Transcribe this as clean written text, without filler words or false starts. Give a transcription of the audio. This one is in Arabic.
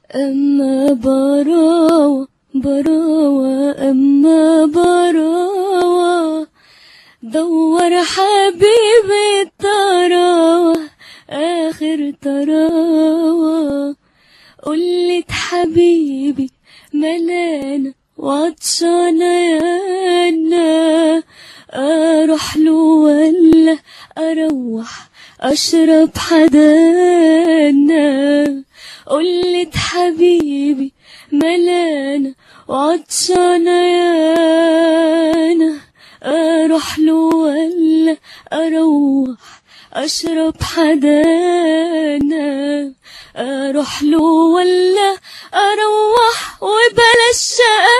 أما براوة براوة أما براوة، دور حبيبي الطراوة آخر طراوة. قلت حبيبي ملانا وعطشانة يانا، أروح له ولا أروح أشرب حدانا؟ قلت حبيبي ملانا وعطشانة يانا، أروح له ولا أروح أشرب حدانا؟ أروح له ولا أروح وبلاش